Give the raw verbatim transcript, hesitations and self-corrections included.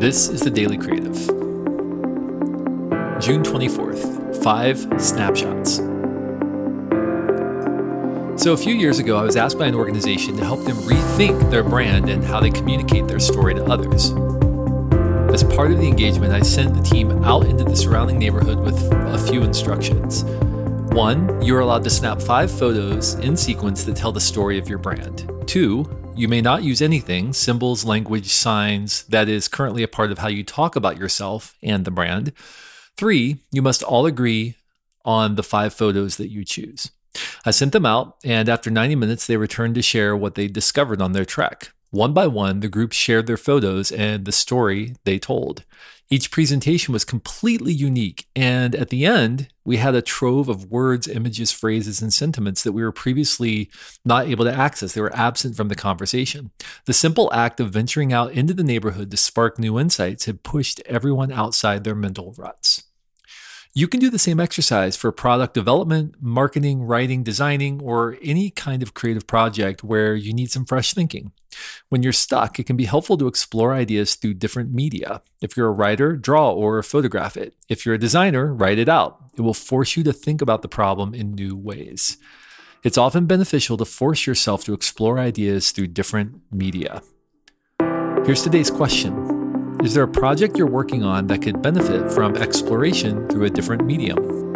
This is the Daily Creative. June twenty-fourth, five snapshots. So a few years ago, I was asked by an organization to help them rethink their brand and how they communicate their story to others. As part of the engagement, I sent the team out into the surrounding neighborhood with a few instructions. One, you are allowed to snap five photos in sequence that tell the story of your brand. Two, you may not use anything, symbols, language, signs, that is currently a part of how you talk about yourself and the brand. Three, you must all agree on the five photos that you choose. I sent them out, and after ninety minutes, they returned to share what they discovered on their trek. One by one, the group shared their photos and the story they told. Each presentation was completely unique, and at the end, we had a trove of words, images, phrases, and sentiments that we were previously not able to access. They were absent from the conversation. The simple act of venturing out into the neighborhood to spark new insights had pushed everyone outside their mental ruts. You can do the same exercise for product development, marketing, writing, designing, or any kind of creative project where you need some fresh thinking. When you're stuck, it can be helpful to explore ideas through different media. If you're a writer, draw or photograph it. If you're a designer, write it out. It will force you to think about the problem in new ways. It's often beneficial to force yourself to explore ideas through different media. Here's today's question. Is there a project you're working on that could benefit from exploration through a different medium?